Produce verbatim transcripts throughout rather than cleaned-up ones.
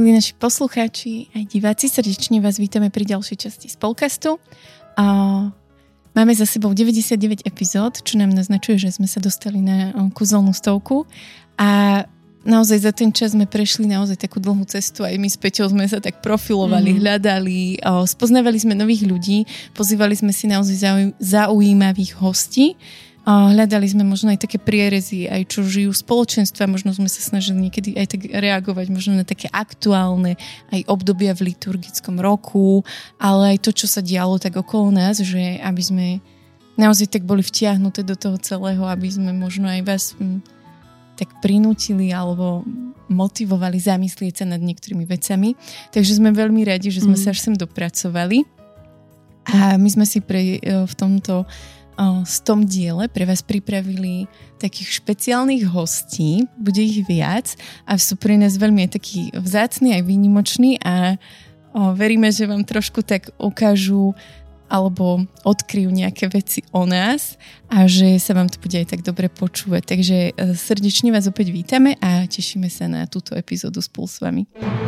Milí naši poslucháči aj diváci, srdečne vás vítame pri ďalšej časti Spolcastu. Máme za sebou deväťdesiatdeväť epizód, čo nám naznačuje, že sme sa dostali na kúzelnú stovku a naozaj za ten čas sme prešli naozaj takú dlhú cestu, aj my s Peťou sme sa tak profilovali, mm. hľadali, spoznávali sme nových ľudí, pozývali sme si naozaj zaujímavých hostí. Hľadali sme možno aj také prierezy, aj čo žijú spoločenstva, možno sme sa snažili niekedy aj tak reagovať možno na také aktuálne aj obdobia v liturgickom roku, ale aj to, čo sa dialo tak okolo nás, že aby sme naozaj tak boli vtiahnuté do toho celého, aby sme možno aj vás m, tak prinútili alebo motivovali zamyslieť sa nad niektorými vecami. Takže sme veľmi radi, že sme mm. sa až sem dopracovali a my sme si pre, v tomto v tom diele pre vás pripravili takých špeciálnych hostí, bude ich viac a sú pre nás veľmi aj takí vzácni aj výnimoční a o, veríme, že vám trošku tak ukážu alebo odkryjú nejaké veci o nás a že sa vám to bude aj tak dobre počúvať. Takže srdečne vás opäť vítame a tešíme sa na túto epizódu spolu s vami.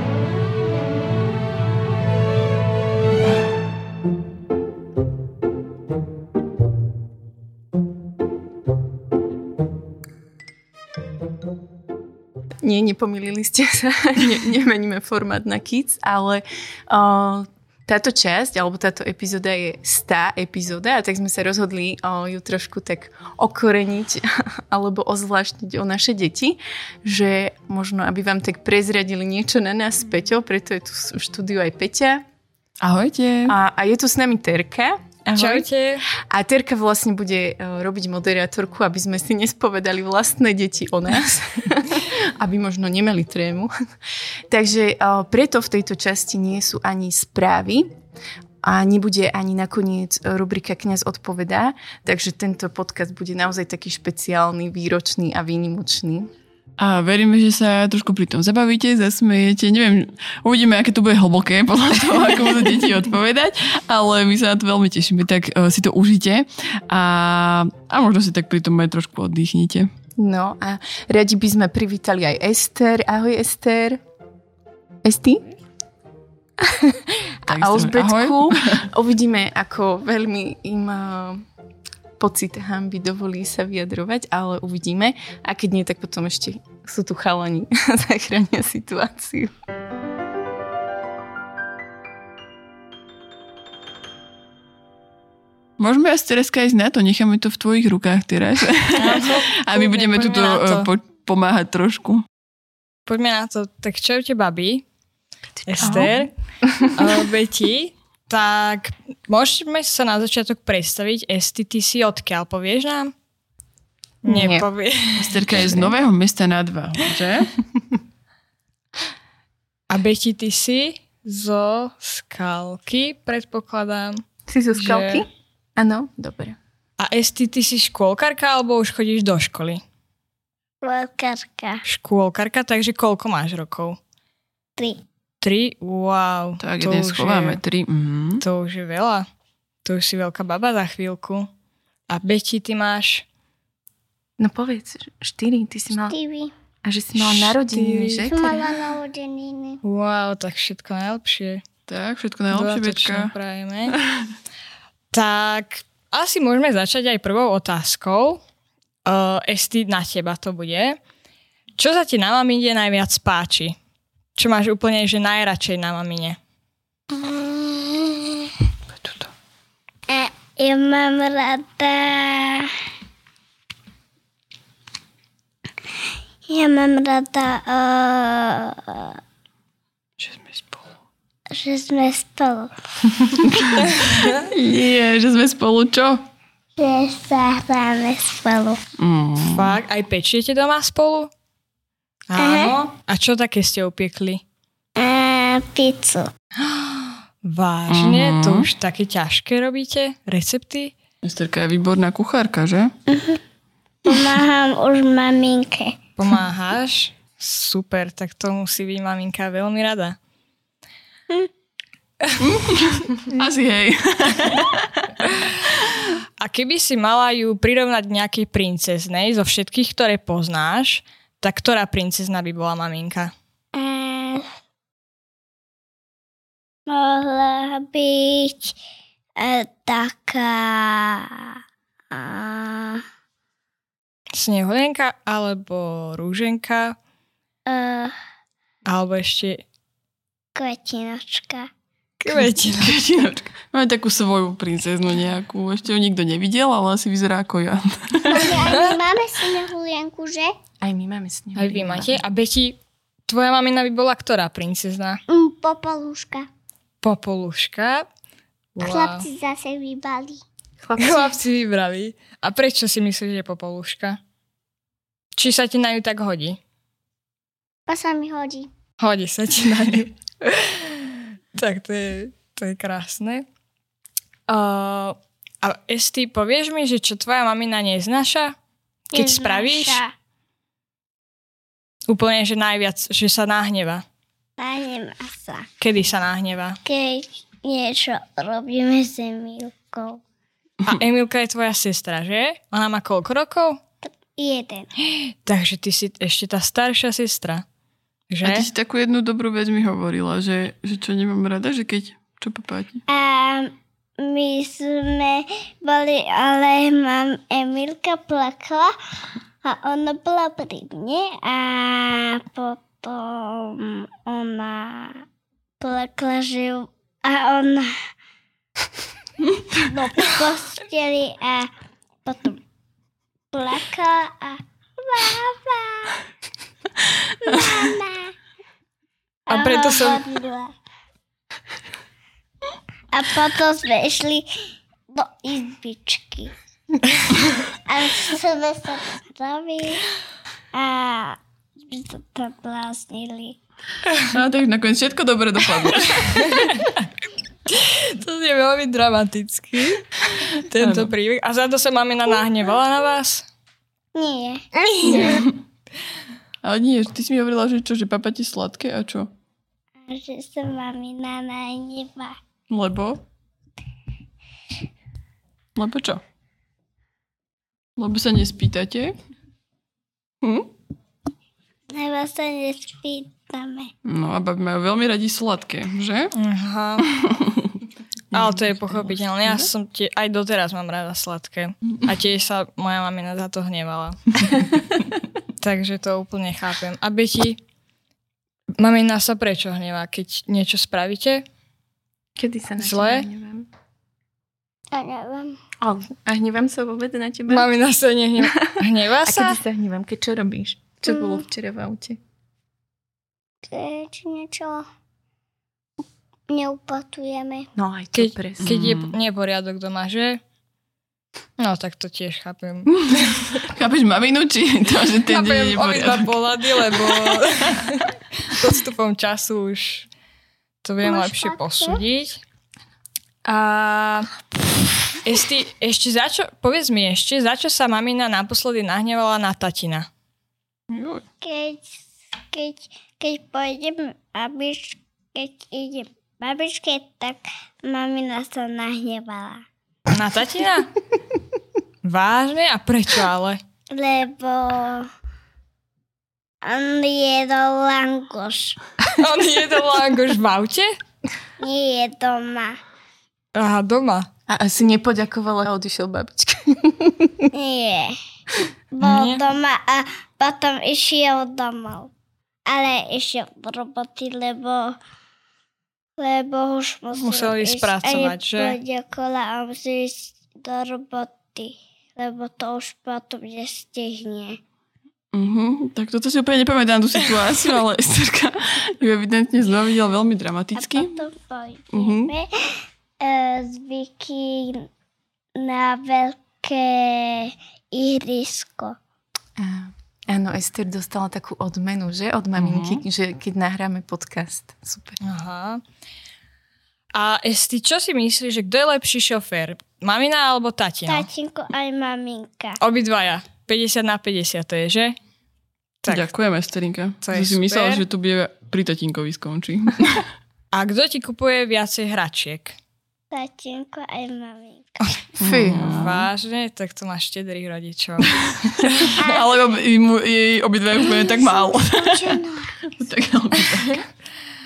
Nie, nepomýlili ste sa, ne, nemeníme formát na Kids, ale uh, táto časť, alebo táto epizóda je stá epizóda a tak sme sa rozhodli uh, ju trošku tak okoreniť alebo ozvláštniť o naše deti, že možno, aby vám tak prezradili niečo na nás s Peťou, preto je tu v štúdiu aj Peťa. Ahojte. A, a je tu s nami Terka. Ahoj. Čaute. A Terka vlastne bude uh, robiť moderátorku, aby sme si nespovedali vlastné deti o nás. Aby možno nemali trému. Takže uh, preto v tejto časti nie sú ani správy a nebude ani nakoniec rubrika Kňaz odpovedá. Takže tento podcast bude naozaj taký špeciálny, výročný a výnimočný. A veríme, že sa trošku pri tom zabavíte, zasmejete. Neviem, uvidíme, aké to bude hlboké podľa toho, ako budú deti odpovedať, ale my sa na to veľmi tešíme, tak uh, si to užite a, a možno si tak pri tom aj trošku oddychnite. No a radi by sme privítali aj Ester. Ahoj Ester. Esti? A Alžbetku. Uvidíme, ako veľmi im uh, pocit hanby dovolí sa vyjadrovať, ale uvidíme. A keď nie, tak potom ešte sú tu chalani a zachránia situáciu. Môžeme asi Tereska ísť na to, necháme to v tvojich rukách teraz. A my budeme tuto po- pomáhať trošku. Poďme na to. Tak čaute, babi. Ester. Uh, Beti. Tak môžeme sa na začiatok predstaviť. Esti, ty si odkiaľ, povieš nám? Nie. Nepovie. Esterka je z Nového Mesta nad Váhom, že? A Beti, ty si zo Skalky, predpokladám. Si zo Skalky? Že... Áno, dobre. A Esti, ty si škôlkarka, alebo už chodíš do školy? Škôlkarka. Škôlkarka, takže koľko máš rokov? Tri. Tri? Wow. Tak, jeden schováme. Je, tri. Mm. To už je veľa. To už si veľká baba za chvíľku. A Beti, ty máš? No povedz, štyri. Ty si mal... Štyri. A že si mala narodeniny, že? Som mala narodeniny. Wow, tak všetko najlepšie. Tak, všetko najlepšie, Betka. Prajeme. Tak asi môžeme začať aj prvou otázkou. Uh, Esti, na teba to bude. Čo sa ti na mamine najviac páči? Čo máš úplne, že najradšej na mamine? Mm. A ja mám rada... Ja mám rada... Uh... Že sme spolu. Že sme spolu. Nie, že sme spolu čo? Že sa hráme spolu. Mm. Fakt? Aj pečiete doma spolu? Áno. A čo také ste upiekli? A pizzu. Vážne? Mm-hmm. To už také ťažké robíte? Recepty? Esterka je výborná kuchárka, že? Uh-huh. Pomáham už maminke. Pomáhaš? Super, tak to musí byť maminka veľmi rada. Asi hej. A keby si mala ju prirovnať nejakej princeznej zo všetkých, ktoré poznáš, tak ktorá princezna by bola maminka? Uh, mohla byť e, taká a, Snehulienka alebo rúženka e, alebo ešte kvetinočka. kvetina. Kvetinočka. Máme takú svoju princeznu nejakú. Ešte ju nikto nevidel, ale asi vyzerá ako ja. Aj my máme snehulienku, že? Aj my máme snehu. Aj vy máte. A Beti, tvoja mamina by bola ktorá princezna? Mm, popoluška. Popoluška. Wow. Chlapci zase vybali. Chlapci. Chlapci vybrali. A prečo si myslíš, že je popoluška? Či sa ti na ňu tak hodí? To sa mi hodí. Hodí sa ti na ňu. Tak to je, to je krásne. Uh, a Esti, povieš mi, že čo tvoja mamina neznáša? Keď Neznáša. spravíš? Úplne, že najviac, že sa nahneva. Nahnevá sa. Kedy sa nahneva? Keď niečo robíme s Emilkou. A Emilka je tvoja sestra, že? Ona má koľko rokov? Jeden. Takže ty si ešte tá staršia sestra. Že? A ty si takú jednu dobrú vec mi hovorila, že, že čo nemám rada, že keď... Čo papáti? A my sme boli, ale mám Emilka plakala a ona bola pri mne a potom ona plakala, že ju, a ona no posteli a potom plakala a baba, mama. A preto som... hovorila. A potom sme išli do izbičky. A sme sa pravili a sme sa tam bláznili. No tak nakoniec všetko dobre dopadlo. To je veľmi dramatický, tento Áno. príbeh. A za to sa mamina nahnevala na vás? Nie. Ale nie, ty si mi hovorila, že čo, že papati sladké a čo? A že sa mamina nahneva. Lebo? Lebo čo? Lebo sa nespýtate? Hm? Lebo sa nespýtame. No a babi majú veľmi radi sladké, že? Aha. Ale to je pochopiteľné. Ja som tie, aj doteraz mám rada sladké. A tiež sa moja mamina za to hnevala. Takže to úplne chápem. A Beti, mamina sa prečo hnevá, keď niečo spravíte? Kedy sa na Zle? teba hnevám? A neviem. Oh, a hnevám sa vôbec na teba? Mamina sa nehnevá. Hnevá A sa? kedy sa hnevám? Keď čo robíš? Čo Mm. bolo včera v aute? Keď niečo neupatujeme. No aj to Keď, presne. keď je neporiadok doma, že? No tak to tiež chápem. Chápeš maminu, či to, že ten deň Chápem je obidva poriadok? pohľady, lebo postupom času už to viem Máš lepšie faktu? posúdiť. A Esti, ešte za čo, povedz mi ešte, za čo sa mamina naposledy nahnevala na tatina? Juj. Keď, keď, keď pôjdem babiš, keď idem babičke, tak mamina sa nahnevala. Na tatina? Vážne? A prečo ale? Lebo on jedol langoš. On jedol langoš v aute? Nie je doma. Aha, doma. A asi nepoďakovala a odišiel babička. Nie. Bol Nie? doma a potom išiel domov. Ale išiel do roboty, lebo lebo už musel, Musel ísť ísť pracovať, a že? nepoďakovala a musel ísť do roboty, lebo to už potom nestihne. Uh-huh. Tak toto si úplne nepamätám tú situáciu, ale Esterka ju evidentne znova videla veľmi A dramaticky. potom pôjdeme Mhm. uh, z Vicky na veľké ihrisko. Á, áno, Ester dostala takú odmenu, že? Od maminky, Mhm. že keď nahráme podcast. Super. Aha. A Esti, čo si myslíš, že kto je lepší šofér? Mamina alebo tatino? Tatinko aj maminka. Obidvaja. päťdesiat na päťdesiat to je, že? Tak. Ďakujem, Esterinka. To je Som si super. myslela, že to bude pri tatínkovi skončí. A kto ti kupuje viacej hračiek? Tatinko aj maminka. Fy. Vážne? Tak to máš štedrých rodičov. Ale ob, mu, jej obidve úplne tak málo. tak, ale tak.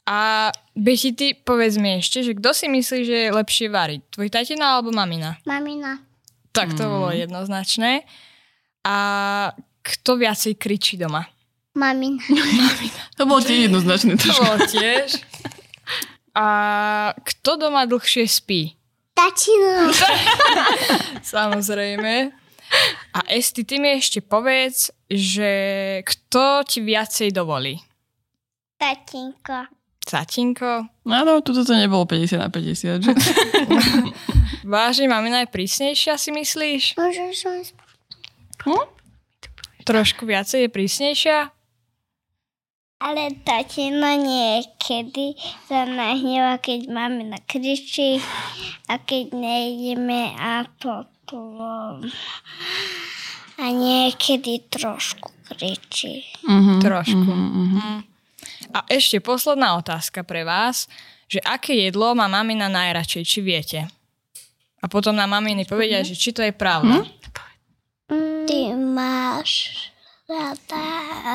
A Beti, ty povedz mi ešte, že kto si myslí, že je lepšie variť? Tvoj tatina alebo mamina? Mamina. Tak to Mm. bolo jednoznačné. A kto viacej kričí doma? Mamina. To bolo tiež jednoznačné To trošku. bolo tiež. A kto doma dlhšie spí? Tatino. Samozrejme. A Esti, ty mi ešte povedz, že kto ti viacej dovolí? Tatinko. Tatinko? Áno, tuto to nebolo päťdesiat na päťdesiat, že? Vážne, mamina je prísnejšia, si myslíš? Môžem som Hm? Trošku viacej je prísnejšia? Ale tatino niekedy sa nahneva, keď mamina kričí a keď nejdeme a potom a niekedy trošku kričí. Mhm, Trošku. mhm, mhm. Mm. A ešte posledná otázka pre vás, že aké jedlo má mamina najradšej, či viete? A potom na maminy povedia, že či to je pravda. Ty máš rada...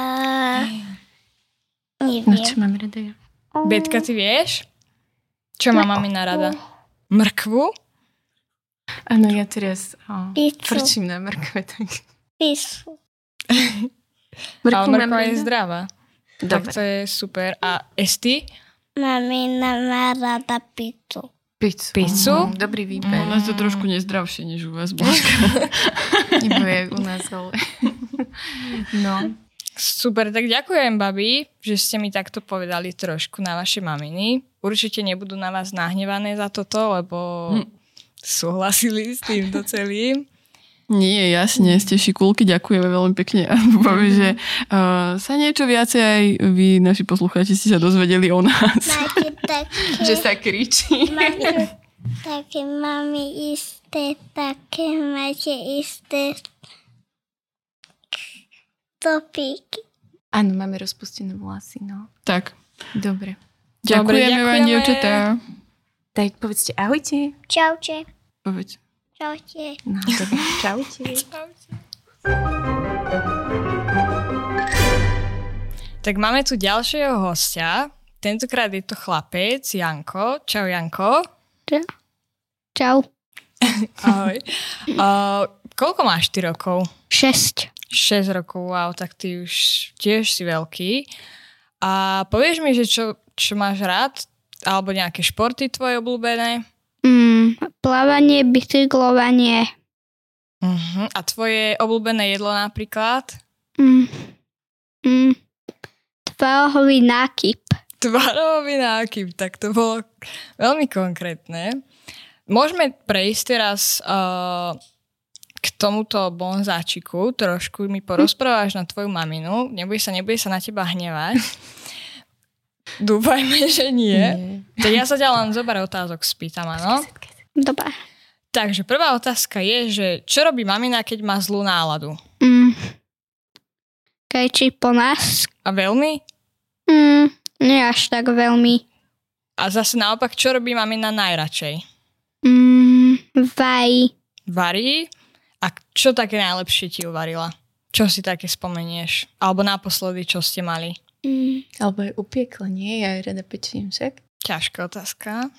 Neviem. No čo mám rada ja? Betka, ty vieš? Čo má mamina rada? Mrkvu? Áno, ja teraz oh, Pizzu. frčím na mrkve. Tak. Pisu. Ale Mrkvu mám mrkva je rada? zdravá. Tak Dobre. to je super. A Esti? Mamina má rada pizzu. Pizzu. Pizzu? Mm, dobrý výber. U nás je to trošku nezdravšie, než u vás, Blažka. Nebo je u nás, ale... No. Super, tak ďakujem, babi, že ste mi takto povedali trošku na vaše maminy. Určite nebudú na vás nahnevané za toto, lebo Hm. súhlasili s týmto celým. Nie, jasne, ste šikulky, ďakujeme veľmi pekne a dúfame, že uh, sa niečo viacej aj vy, naši poslucháči, ste sa dozvedeli o nás. Máte také... Že sa kričí. Máte také mami isté, také máte isté topíky. Áno, máme rozpustené vlasy, no. Tak, Dobre. Dobre, ďakujeme vám, ďakujeme. dievčatá. Tak povedzte ahojte. Čaute. Povedz. Čaute. No, dobre. Čaute. Tak máme tu ďalšieho hostia. Tentokrát je to chlapec, Janko. Čau, Janko. Čau. Ahoj. Uh, koľko máš ty rokov? Šesť. šesť rokov, wow, tak ty už tiež si veľký. A povieš mi, že čo, čo máš rád? Alebo nejaké športy tvoje obľúbené? Mm, plávanie, bicyklovanie. Uh-huh. A tvoje obľúbené jedlo napríklad? Mm, mm, tvarohový nákyp. Tvarohový nákyp, tak to bolo veľmi konkrétne. Môžeme prejsť teraz uh, k tomuto bonzáčiku. Trošku mi porozprávaš na tvoju maminu. Nebude sa, nebude sa na teba hnevať. Dúfajme, že nie. Nie. Tak ja sa ťa len zo pár otázok spýtam, áno? Dobre. Takže prvá otázka je, že čo robí mamina, keď má zlú náladu? Mm, kričí po nás. A veľmi? Mm, nie až tak veľmi. A zase naopak, čo robí mamina najradšej? Mm, vaj. Varí? A čo také najlepšie ti uvarila? Čo si také spomenieš? Alebo naposledy, čo ste mali? Mm, Alebo je upiekla, nie? Ja aj rada pečím však. Ťažká otázka.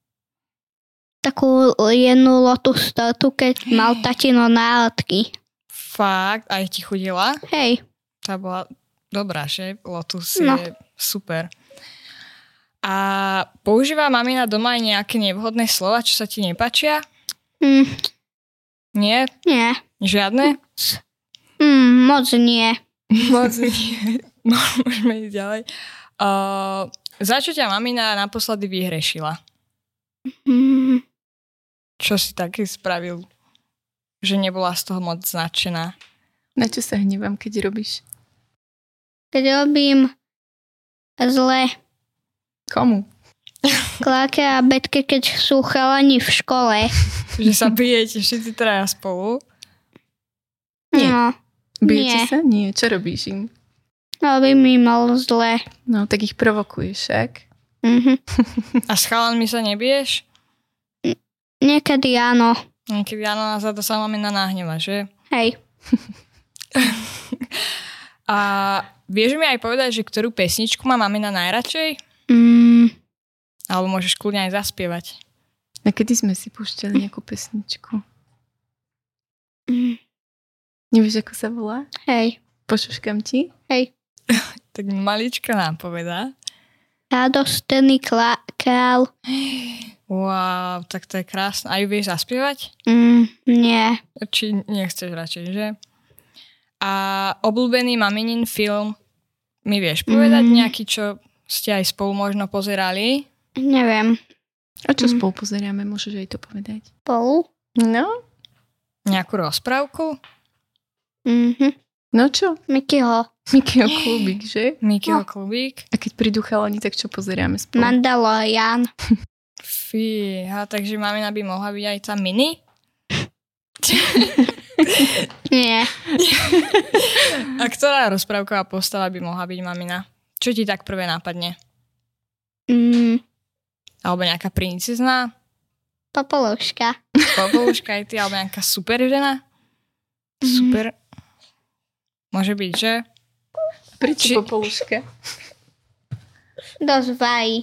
takú jednu lotus tortu, keď mal tatino náladky. Fakt? Aj ti chudila? Hej. Tá bola dobrá, že? Lotus No. je super. A používa mamina doma aj nejaké nevhodné slova, čo sa ti nepáčia? Mm, Nie? nie. Žiadne? Mm, moc nie. Moc nie. No, môžeme ísť ďalej. Uh, za čo ťa mamina naposledy vyhrešila? Mm, Čo si taký spravil, že nebola z toho moc značená? Na čo sa hnevam, keď robíš? keď robím zle Komu? Kláke a Betke, keď sú chalani v škole. Že sa bijete všetci traja spolu? Nie. No, Bijete Nie. sa? Nie. Čo robíš im? robím im mal zle. No, tak ich provokuješ však. Mhm. A s chalanmi sa nebiješ? Niekedy áno. Niekedy áno, na za to sa mamina nahneva, že? Hej. A vieš mi aj povedať, že ktorú pesničku má mamina najradšej? Mm, Alebo môžeš kľudne aj zaspievať. A kedy sme si púšťali nejakú pesničku? mm, Nevieš, ako sa volá? hej, Pošuškam ti? hej. Tak malička nám povedá. Radostený klá- král. Wow, tak to je krásne. A ju vieš zaspievať? Mm, nie. Či nechceš radšej, že? A obľúbený maminin film mi vieš povedať Mm. nejaký, čo ste aj spolu možno pozerali? Neviem. A čo Mm. spolu pozeráme? Môžeš aj to povedať. Spolu? No? Nejakú rozprávku? Mhm. No čo? Mikyho. Mikyho klubík, že? Mikyho No. klubík? A keď prídu chalani, tak čo pozeráme spolu? Mandalorian. Fíha, takže mamina by mohla byť aj tá mini? Nie. A ktorá rozprávková postava by mohla byť mamina? Čo ti tak prvé nápadne? Mm, Alebo nejaká princezna? Popoluška. Popoluška aj ty? Alebo nejaká super žena? Super. Môže byť, že? Prečo Či- popoluška? Dosť vají.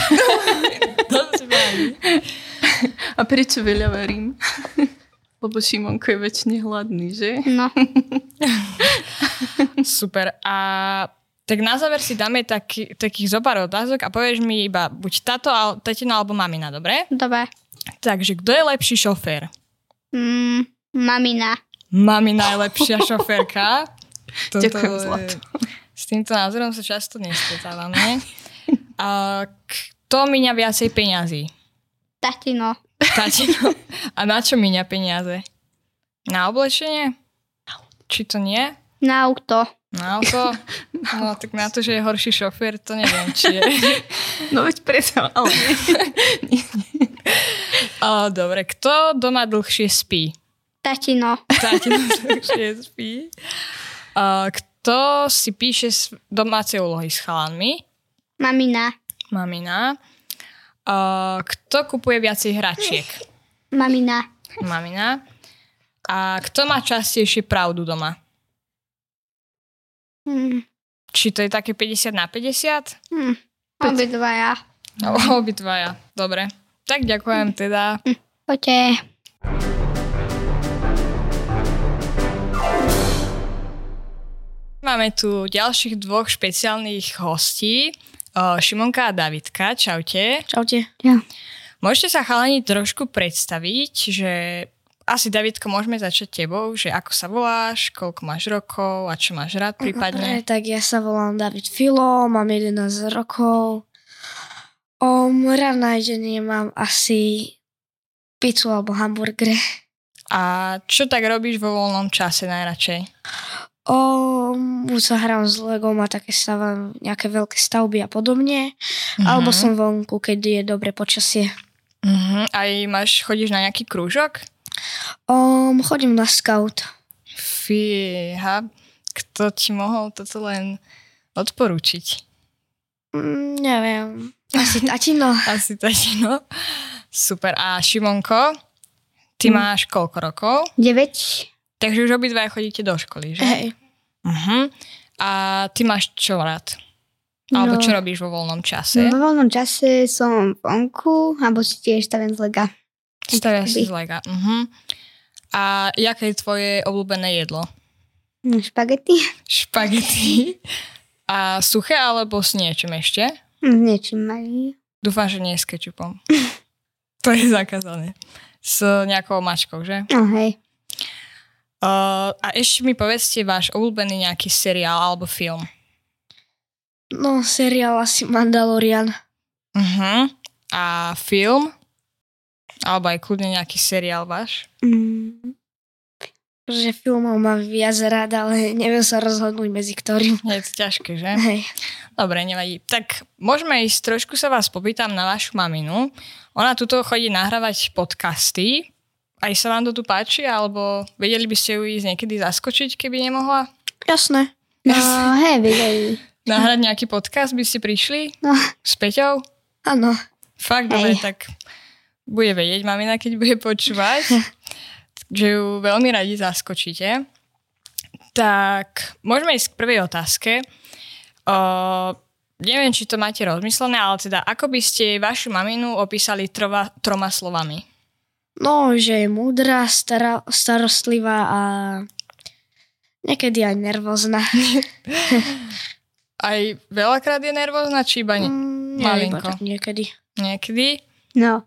A prečo veľa varím? Lebo Šimonko je väčšine hladný, že? No. Super. A tak na záver si dáme taký, takých zopár otázok a povieš mi iba buď táto, al- tatino alebo mamina, dobre? Dobre. Takže kto je lepší šofér? Mm, mamina. Mamina je lepšia šoférka. Toto Ďakujem, je- zlato. S týmto názorom sa často nestretávame. A kto míňa viacej peňazí? Tatino. Tatino. A na čo míňa peniaze? Na oblečenie? Či to nie? Na auto. Na auto? No tak na to, že je horší šofér, to neviem, či je. No veď preto, ale nie. O, dobre, kto doma dlhšie spí? Tatino. Tatino dlhšie spí. O, kto si píše s- domáce úlohy s chalanmi? Mamina. Mamina. O, kto kupuje viacej hračiek? Mamina. Mamina. A kto má častejšie pravdu doma? Mm, Či to je také päťdesiat na päťdesiat? mm, obidvaja. No, obidvaja. Dobre. Tak ďakujem teda. Poďte. Máme tu ďalších dvoch špeciálnych hostí. O, Šimonka a Davidka. Čaute. Čaute. Môžete sa chalani trošku predstaviť, že asi Davidko, môžeme začať tebou, že ako sa voláš, koľko máš rokov a čo máš rád Dobre, prípadne. tak ja sa volám David Filo, mám jedenásť rokov. Um, rád na jedenie mám asi pizzu alebo hamburgery. A čo tak robíš vo voľnom čase najradšej? Um, buď sa hrám s Legom a také stávam nejaké veľké stavby a podobne. Alebo som vonku, keď je dobre počasie. Uh-huh. Aj máš, chodíš na nejaký krúžok? Um, chodím na scout. Fíha, kto ti mohol toto len odporúčiť? Mm, neviem. Asi tatino. Asi tatino. Super. A Šimonko, ty Hm. máš koľko rokov? deväť. Takže už obidvaja chodíte do školy, že? Hej. Uh-huh. A ty máš čo rád? Alebo No. čo robíš vo voľnom čase? Vo voľnom čase som vonku, alebo si tiež stavím z lega. Staviaš si z lega. Uh-huh. A jaké je tvoje obľúbené jedlo? No, špagety. Špagety. A suché alebo s niečím ešte? S niečím majú. Dúfam, že nie s kečupom. To je zakázané. S nejakou mačkou, že? No hej. Uh, a ešte mi povedzte váš obľúbený nejaký seriál alebo film. No, seriál asi Mandalorian. Uh-huh. A film? Alebo aj kľudne nejaký seriál váš? Mm. Že filmov mám viac rád, ale neviem sa rozhodnúť medzi ktorým. Je to ťažké, že? Hej. Dobre, nevadí. Tak môžeme ísť, trošku sa vás popýtam na vašu maminu. Ona tuto chodí nahrávať podcasty. Aj sa vám to tu páči? Alebo vedeli by ste ju ísť niekedy zaskočiť, keby nemohla? Jasné. No hej, videli. Nahrať nejaký podcast by ste prišli? No. S Peťou? Áno. Fakt, Hej. dobre, tak bude vedieť mamina, keď bude počúvať. Že ju veľmi radi zaskočíte. Tak môžeme ísť k prvej otázke. O, neviem, či to máte rozmyslené, ale teda ako by ste vašu maminu opísali trova, troma slovami? No, že je múdra, stara, starostlivá a niekedy aj nervózna. Aj veľakrát je nervózna, či iba ne- Mm, nie, malinko? iba tak niekedy. Niekedy? No,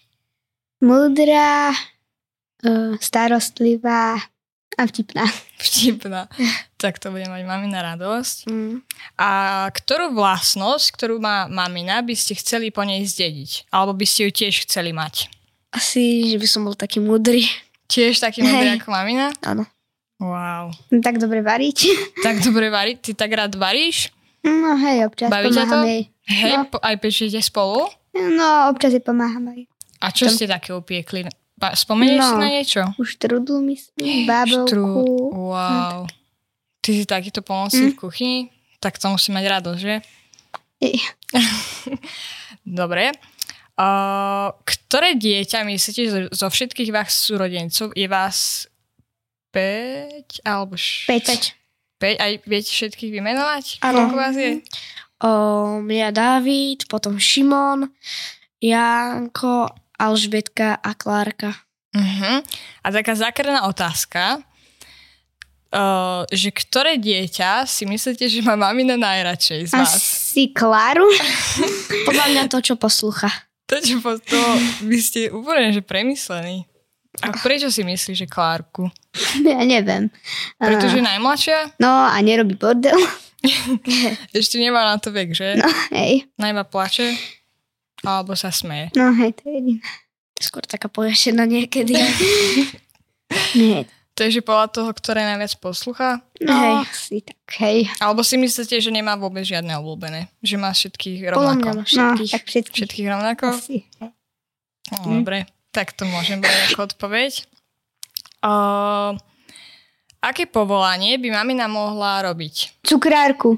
múdra, uh, starostlivá a vtipná. Vtipná. Tak to bude mať mamina radosť. Mm. A ktorú vlastnosť, ktorú má mamina, by ste chceli po nej zdediť? Alebo by ste ju tiež chceli mať? Asi, že by som bol taký múdry. Tiež taký múdry Hej. ako mamina? Áno. Wow. Tak dobre variť. Tak dobre varí. Ty tak rád varíš? No hej, občas Baví ťa pomáham to? jej. Hej, No. po, aj pečíte spolu? No, občas jej pomáham aj. A čo Tam- ste také upiekli? Ba- Spomenieš si No. na niečo? Už trudlu myslím, bábovku. Štru- Wow. Ty si takýto pomocný Mm. v kuchyni? Tak to musí mať radosť, že? Ej. Dobre. Uh, ktoré dieťa myslíte zo, zo všetkých vás súrodencov je vás päť alebo š... Päť. päť? Aj viete všetkých vymenovať? Áno. Koľko vás je? O, ja Dávid, potom Šimon, Janko, Alžbetka a Klárka. Uh-huh. A taká zákerná otázka, uh, že ktoré dieťa si myslíte, že má mamina najradšej z vás? Asi Kláru. Podľa mňa to, čo poslúcha. To, čo po to, vy ste úplne že premyslení. A prečo si myslíš, že Klárku? Ja neviem. Pretože je A, najmladšia? no a nerobí bordel. Ešte nemá na to vek, že? No, hej. Najmä plače? Alebo sa smeje? No hej, to je jediné. Skôr taká poješená niekedy. Nie. To je, že podľa toho, ktoré najviac poslúcha? No, Hej. asi tak, hej. Alebo si myslíte, že nemá vôbec žiadne obľúbené? Že má všetkých Podľa mňa rovnako? má No, všetkých. tak všetkých. Všetkých rovnako? Asi. No, dobre, tak to môžem brať ako odpoveď. Uh, aké povolanie by mamina mohla robiť? Cukrárku.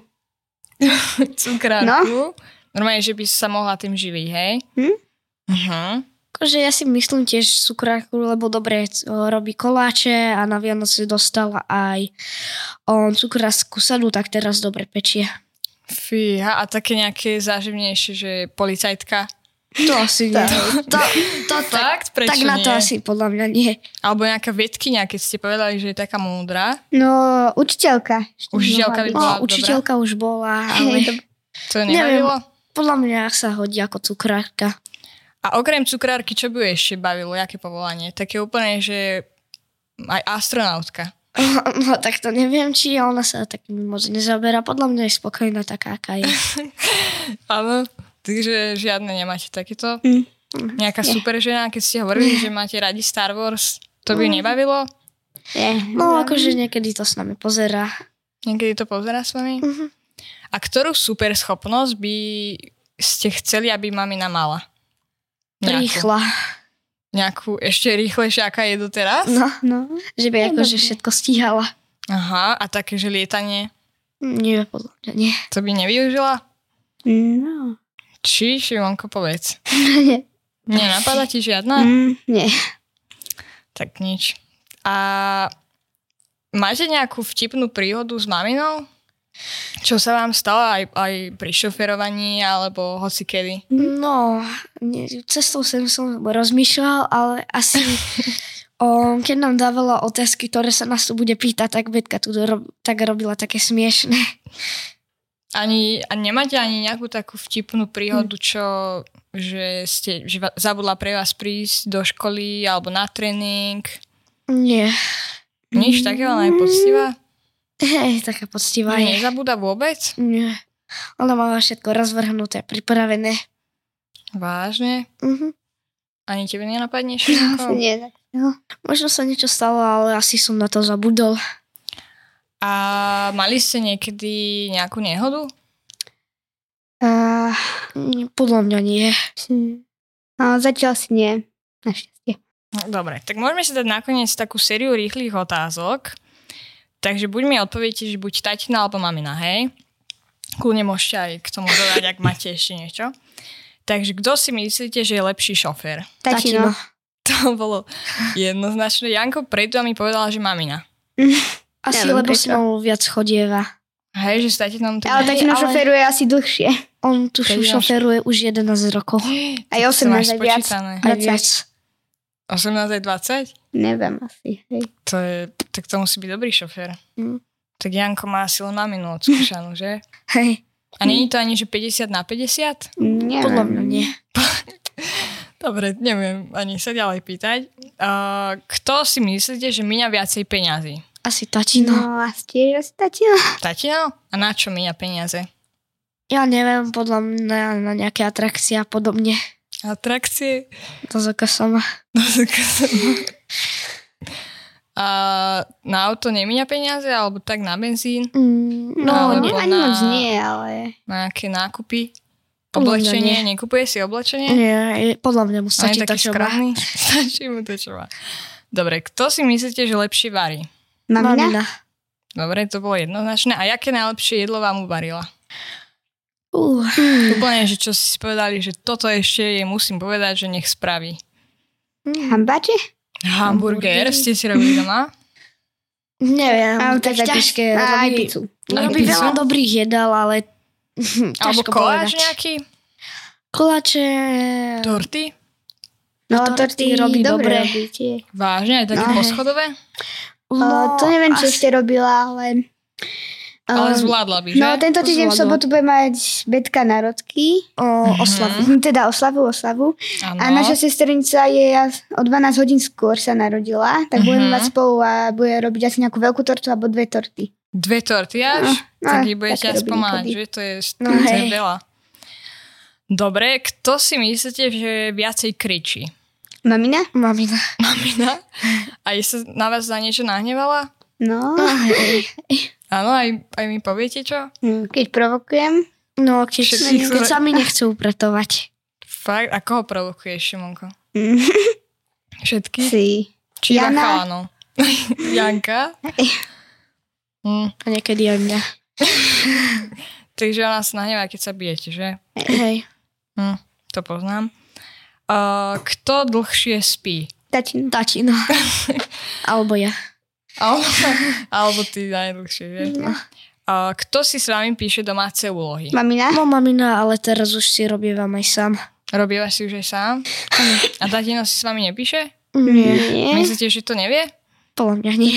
Cukrárku? Normálne, že by sa mohla tým živiť, hej? Hm? Uh-huh. Akože ja si myslím tiež cukrárku, lebo dobre o, robí koláče a na Vianoce dostala aj on cukrárskú sadu, tak teraz dobre pečie. Fíha, a také nejaké záživnejšie, že policajtka? To asi nie. To, to, tak, Fakt? Prečo tak na to nie? asi podľa mňa nie. Alebo nejaká vedkynia, keď ste povedali, že je taká múdra. No, učiteľka. Ešte Učiteľka by mohla byť. bola No, učiteľka už bola, Hej, ale to- To je nebavilo? podľa mňa sa hodí ako cukrárka. A okrem cukrárky, čo by ju ešte bavilo? Jaké povolanie? Také úplne, že aj astronautka. No tak to neviem, či ona sa takým moc nezaberá. Podľa mňa je spokojná taká, aká je. Áno, takže žiadne nemáte takéto. Mm. Nejaká Nie. super žena, keď ste hovorili, že máte radi Star Wars, to by ju nebavilo? Nie. No akože niekedy to s nami pozerá. Niekedy to pozerá s vami? Mhm. A ktorú super schopnosť by ste chceli, aby mamina mala? Rýchla. Nejakú ešte rýchlejšie, aká je doteraz? No, No. že by akože všetko stíhala. Aha, a také, že lietanie, Nie, podľa mňa nie. to by nevyužila? No. Či, Šimonko, povedz. Nie. Nenapadá ti žiadna? Mm, nie. Tak nič. A máte nejakú vtipnú príhodu s maminou? Čo sa vám stalo aj, aj pri šoferovaní alebo hoci kedy? No, nie, cestou sem som rozmýšľal, ale asi o, keď nám dávala otázky, ktoré sa nás tu bude pýtať, tak Betka tu rob, tak robila také smiešné. Ani, a nemáte ani nejakú takú vtipnú príhodu, čo že ste že va- zabudla pre vás prísť do školy alebo na tréning? Nie. Nič takého, ona je poctivá? Hej, taká poctivá je. Nezabúda vôbec? Nie. Ona mala všetko rozvrhnuté, pripravené. Vážne? Mhm. Ani tebe nenapadne Asi všetko? nie. Tak, no. Možno sa niečo stalo, ale asi som na to zabudol. A mali ste niekedy nejakú nehodu? Uh, Nie, Podľa mňa nie. no, zatiaľ si nie. Našťastie. No, dobre, tak môžeme si dať nakoniec takú sériu rýchlych otázok. Takže buď mi odpoviete, že buď tatina alebo mamina, hej? Kľudne môžete aj k tomu dodať, ak máte ešte niečo. Takže kto si myslíte, že je lepší šofér? Tatino. To bolo jednoznačné. Janko preto mi povedala, že mamina. Asi Neviem lebo prečo. s ňou viac chodieva. Hej, že s tatinom... To Ale tatino ale- šoferuje asi dlhšie. On tu Keď šoferuje už jedenásť rokov. Aj To máš osemnásť, aj viac. spočítané. Aj viac. osemnásť aj dvadsať? Neviem asi, hej. To je, tak to musí byť dobrý šofér. Mm. Tak Janko má asi len maminu odskúšanú, že? Hej, A nie je to ani, že päťdesiat na päťdesiat? Neviem. podľa mňa nie. Dobre, neviem ani sa ďalej pýtať. Uh, kto si myslíte, že míňa viacej peňazí? Asi tatino. No, asi tiež asi tatino. Tatino? A na čo míňa peniaze? Ja neviem, podľa mňa na nejaké atrakcie a podobne. Atrakcie? To zaka sama. A na auto nemíňa peniaze? Alebo tak na benzín? Mm, No, Alebo nie, ani na- moc nie, ale... Na nejaké nákupy? Podľa mňa Oblečenie? nie. Nekupuje si oblečenie? nie, je- podľa mňa mu Ani stačí to, taký čo má. skromný? Stačí mu to, čo má. Dobre, kto si myslíte, že lepšie varí? Mamina? Mamina. Dobre, to bolo jednoznačné. A aké najlepšie jedlo vám uvarila? Uh, Úplne, že čo si povedali, že toto ešte jej musím povedať, že nech spraví. Hambáče? Hamburger ste si robili doma? neviem, Ale tak tak ťažké. Aj Robí, pizzu. robí pizzu? veľa dobrých jedál, ale Alebo ťažko koláč povedať. nejaký? Koláče... Torty? No, torty torty robí dobre dobre. robíte. Vážne? Aj také No, hej. poschodové? No, to neviem, či asi- ešte robila, ale... Ale um, zvládla by, že? No, tento týždeň v Zvládla. sobotu bude mať Betka narodky. O, oslavu. Teda oslavu, oslavu. Áno. A naša sesternica je jas- o dvanásť hodín skôr sa narodila, tak budeme Mhm. mať spolu a bude robiť asi nejakú veľkú tortu alebo dve torty. Dve torty až? No, tak no, jej budete také asi robí pomáhať, niekedy. že? To je, No, to je hej. veľa. Dobre, kto si myslíte, že viacej kričí? Mamina? Mamina. Mamina? A je sa na vás za niečo nahnevala? No, Áno, aj, aj mi poviete čo? hm, keď provokujem. No, keď, Všetkých keď sa- sa mi nechcú upratovať. Fakt? A koho provokuješ, Šimonko? Mm, Všetky? Si. Či iba Jana. chalanov? Janka? Hm. A niekedy aj mňa. Takže ona sa nahnevá, keď sa bijete, že? Hej. Hm, to poznám. Uh, kto dlhšie spí? Tatino. Tatino. Alebo ja. Alebo, alebo ty najdlhšie, vieš? Uh, kto si s vami píše domáce úlohy? Mamina? No mamina, ale teraz už si robievam aj sám. Robíva si už aj sám? A tatino si s vami nepíše? Nie. Nie. Myslíte, že to nevie? Podľa mňa nie.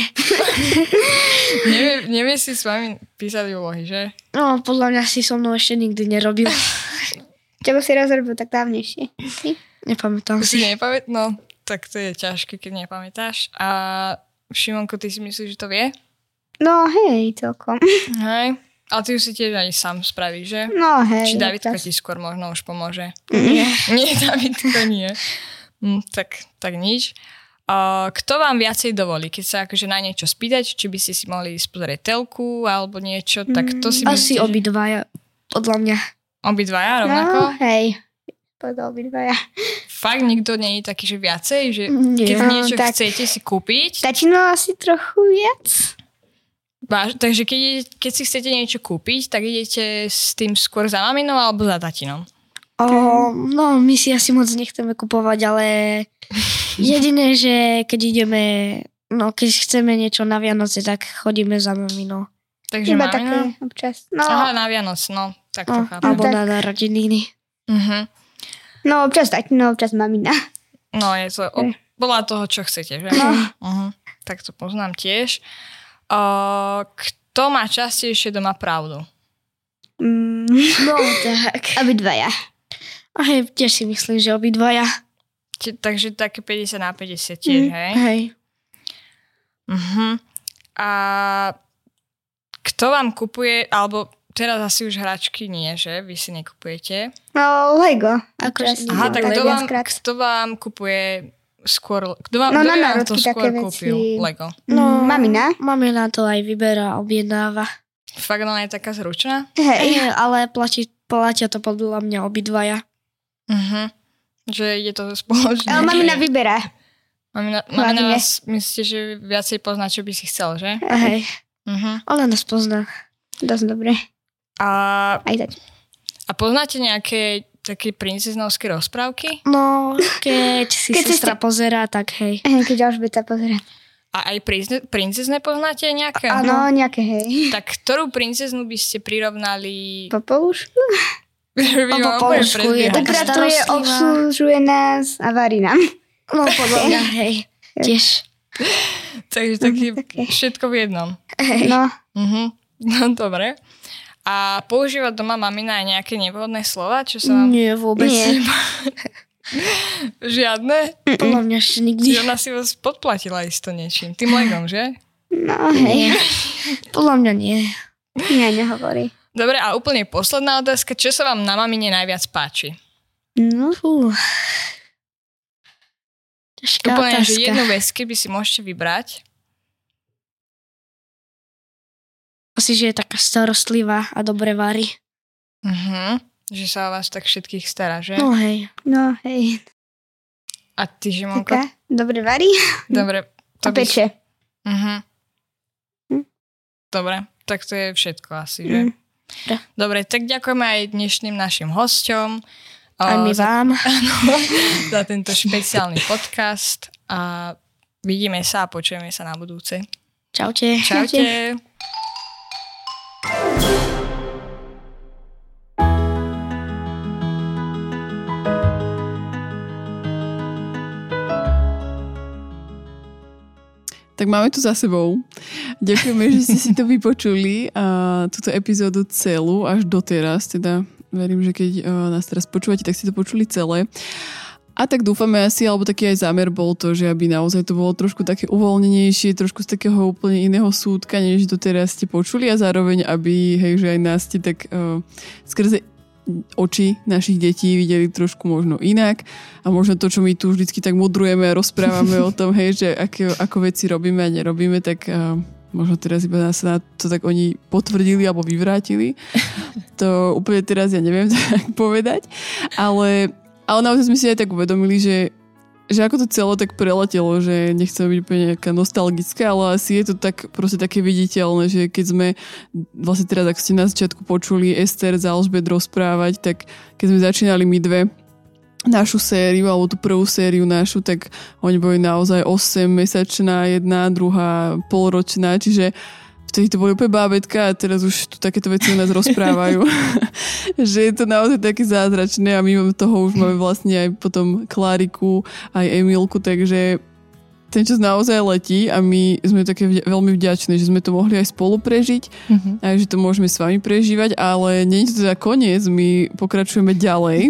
Nevie, nevie si s vami písať úlohy, že? No, podľa mňa si so mnou ešte nikdy nerobil. Čo si raz robil tak dávnejšie? Nepamätám Si si. nepamät... No, tak to je ťažké, keď nepamätáš. A Šimonko, ty si myslíš, že to vie? No hej, celkom. Hej. Ale ty už si tiež aj sám spravíš, že? No hej. Či Davidko občas. ti skôr možno už pomôže? Nie. Nie, Davidko nie. Hm, tak, tak nič. Uh, kto vám viacej dovolí? Keď sa akože na niečo spýtať, či by ste si mohli ísť pozrieť telku alebo niečo, tak to si Asi myslíte, že- obidvaja. Podľa mňa. Obidvaja rovnako? No hej. Povedal obidvaja. Fakt nikto nie je taký, že viacej? Že Nie. keď No, niečo tak. chcete si kúpiť, Tatino asi trochu viac. váž, takže keď, ide- keď si chcete niečo kúpiť, tak idete s tým skôr za maminou alebo za tatinom? O, no, my si asi moc nechceme kupovať, ale jediné, že keď ideme, no keď chceme niečo na Vianoce, tak chodíme za maminou. Takže Iba mamina? také občas. No, Aha, na Vianoc, no. Tak to No, chápem. alebo tak. na narodeniny. Mhm. no občas tatino, občas mamina. No, je to o, podľa toho, čo chcete, že? No. Uh-huh. Tak to poznám tiež. Uh, kto má častejšie doma pravdu? Mm, No, tak. obidvaja. A hej, tiež si myslím, že obidvaja. Či- Takže také päťdesiat na päťdesiat tiež, hej? Hej. Uh-huh. A kto vám kupuje, alebo teraz asi už hračky nie, že? Vy si nekupujete. No, Lego. Akože Občas. Aha, tak kto Lego vám, viackrát. kto vám kupuje skôr... Kto vám, No, kto na by vám národky to skôr také kúpil? veci. Lego. No, mamina. Mamina to aj vyberá, objednáva. Fakt ona je taká zručná? Hej. Hej, ale platí, platia to podľa mňa obidvaja. Uh-huh. Že je to spoločne. Ale mamina vyberá. Mamina, mamina Hlavne. vás, myslíte, že viacej pozná, čo by si chcel, že? Hej, Uh-huh. ona nás pozná. Dosť dobre. A, Aj tať. a poznáte nejaké také princeznovské rozprávky? No, keď si Keď keď sestra ste- pozerá, tak hej. Keď Alžbeta pozera. A aj princ- princezne poznáte nejaké? Áno, nejaké, hej. Tak ktorú princeznu by ste prirovnali... Popolušku? Vy ma Popolušku úplne je predbiehate. taká Gratuluje, starostlivá. obslužuje nás a varí nám. No podľa mňa, hej. Tiež. Takže taký Také. všetko v jednom. No, Mhm. No dobre. A používa doma mamina aj nejaké nevhodné slova, čo sa vám... Nie, vôbec. Nie. Žiadne? Podľa mňa ešte nikdy. Čiže ona si vás podplatila isto niečím. Tým legom, že? no hej. Podľa mňa nie. Nie, nehovorí. Dobre, a úplne posledná otázka. Čo sa vám na mamine najviac páči? No, Fú. Ťažká Úplne, otázka. že jednu vec, keby si môžete vybrať. Asi, že je taká starostlivá a dobre varí. Mhm. Že sa o vás tak všetkých stará, že? No hej. no hej. A ty, Žimonko? Taká, dobre varí Dobre. a by- peče. Mhm. Hm. Dobre, tak to je všetko asi, že? Mm. Dobre, tak ďakujeme aj dnešným našim hosťom. Aj my za, vám. za tento špeciálny podcast a vidíme sa a počujeme sa na budúce. Čaute. Čaute. Tak máme tu za sebou. Ďakujeme, že ste si to vypočuli a túto epizódu celú až doteraz. Teda verím, že keď uh, nás teraz počúvate, tak ste to počuli celé. A tak dúfame asi, alebo taký aj zámer bol to, že aby naozaj to bolo trošku také uvoľnenejšie, trošku z takého úplne iného súdka, než doteraz ste počuli a zároveň, aby, hej, že aj nás ste tak uh, skrze oči našich detí videli trošku možno inak a možno to, čo my tu vždycky tak mudrujeme a rozprávame o tom, hej, že aké, ako veci robíme a nerobíme, tak uh, možno teraz iba nás na to tak oni potvrdili alebo vyvrátili. To úplne teraz ja neviem tak povedať, ale, ale naozaj sme si aj tak uvedomili, že že ako to celé tak preletelo, že nechcem byť úplne nejaká nostalgická, ale asi je to tak proste také viditeľné, že keď sme vlastne teraz, ak ste na začiatku počuli Ester za Alžbet rozprávať, tak keď sme začínali my dve našu sériu, alebo tú prvú sériu našu, tak oni boli naozaj osemmesačná jedna, druhá polročná, čiže vtedy to boli úplne bábetka a teraz už tu takéto veci u nás rozprávajú. Že je to naozaj také zázračné a my toho už máme vlastne aj potom Kláriku, aj Emilku, takže ten čas naozaj letí a my sme také vďa- veľmi vďační, že sme to mohli aj spolu prežiť Mhm. a že to môžeme s vami prežívať, ale nie je to teda koniec, my pokračujeme ďalej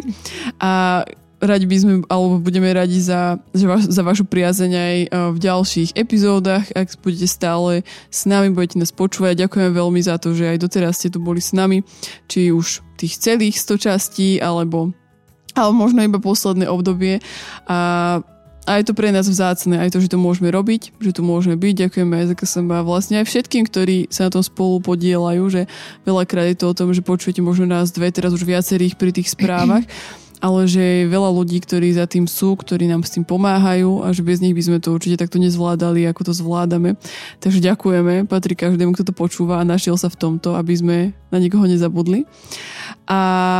a radi by sme, alebo budeme radi za, za, vaš, za vašu priazeň aj v ďalších epizódach, ak budete stále s nami, budete nás počúvať. Ďakujem veľmi za to, že aj doteraz ste tu boli s nami, či už tých celých sto častí, alebo, alebo možno iba posledné obdobie. A A je to pre nás vzácne, aj to, že to môžeme robiť, že tu môžeme byť. Ďakujeme aj za K S M a vlastne aj všetkým, ktorí sa na tom spolu podielajú, že veľakrát je to o tom, že počujete možno nás dve, teraz už viacerých pri tých správach, ale že je veľa ľudí, ktorí za tým sú, ktorí nám s tým pomáhajú a že bez nich by sme to určite takto nezvládali, ako to zvládame. Takže ďakujeme, patrí každému, kto to počúva a našiel sa v tomto, aby sme na nikoho nezabudli. A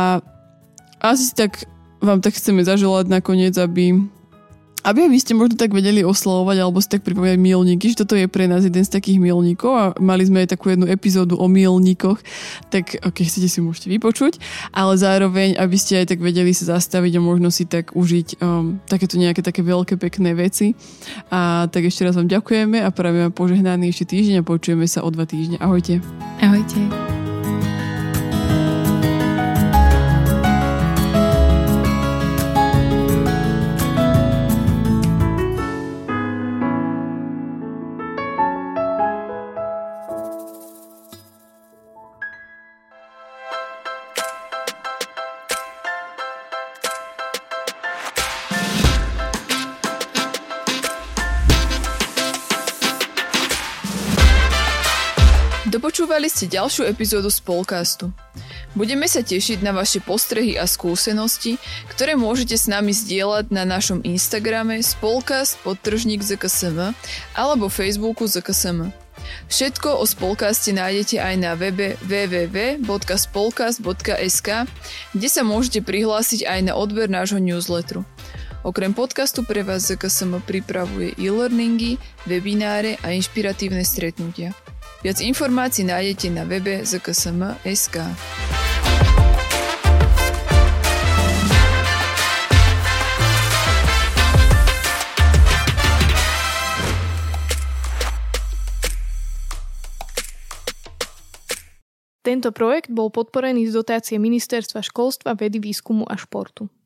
asi tak vám tak chceme zaželať nakoniec, aby Aby vy ste možno tak vedeli oslavovať alebo si tak pripomínať milníky, že toto je pre nás jeden z takých milníkov a mali sme aj takú jednu epizódu o milníkoch, tak keď chcete si môžete vypočuť, ale zároveň, aby ste aj tak vedeli sa zastaviť a možno si tak užiť um, takéto nejaké také veľké pekné veci. A tak ešte raz vám ďakujeme a pravíme vám požehnaný ešte týždeň a počujeme sa o dva týždne. Ahojte. Ahojte. Dopočúvali ste ďalšiu epizódu Spolcastu. Budeme sa tešiť na vaše postrehy a skúsenosti, ktoré môžete s nami zdieľať na našom Instagrame spolcast podtržník zet ká es em alebo Facebooku zet ká es em. Všetko o Spolcaste nájdete aj na webe w w w bodka spolcast bodka es ká, kde sa môžete prihlásiť aj na odber nášho newsletteru. Okrem podcastu pre vás zet ká es em pripravuje e-learningy, webináre a inšpiratívne stretnutia. Viac informácií nájdete na webe zet ká es em bodka es ká. Tento projekt bol podporený z dotácie Ministerstva školstva, vedy, výskumu a športu.